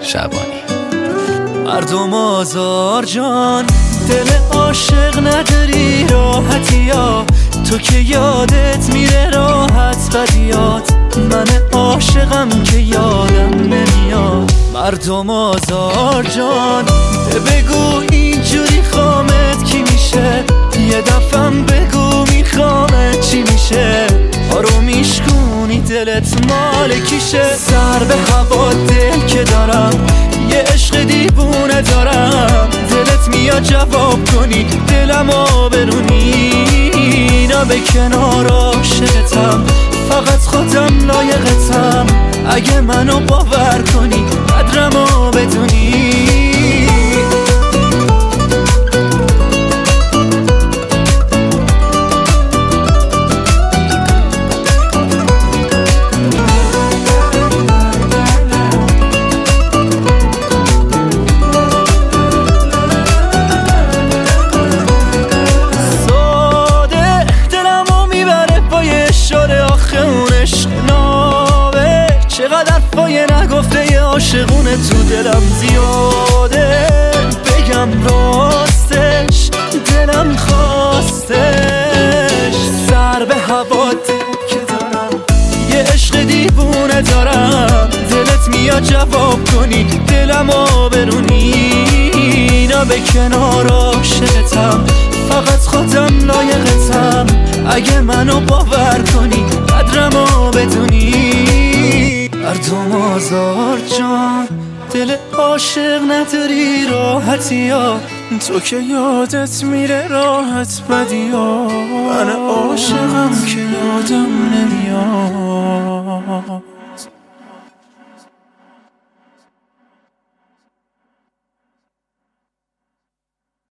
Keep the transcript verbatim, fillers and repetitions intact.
شعبانی. مردم آزار جان، دل عاشق نداری راحتی ها، تو که یادت میره راحت بدیات، من عاشقم که یادم نمیاد. مردم آزار جان، بگو اینجوری خامت کی میشه، یه دفعم بگو میخوامت چی میشه، آرو میشکونی دلت مال کیشه. سر به هوا دل که دارم، یه عشق دیوونه دارم، دلت میاد جواب کنی دلمو برونی، نه به کنار عاشقتم، فقط خودم لایقتم، اگه منو باور کنی قدرمو بدونی. چقدر پای نگفته یه عاشقونه تو دلم زیاده، بگم راستش دلم خواستش. سر به هوا که دارم، یه عشق دیوونه دارم، دلت میاد جواب کنی دلمو برونی، نه به کنار عاشقتم، فقط خودم لایقتم، اگه منو باور کنی قدرمو بدونی. مردم آزار جان، دل عاشق نداری راحتی ها، تو که یادت میره راحت بدی ها، من عاشقم که یادم نمیاد.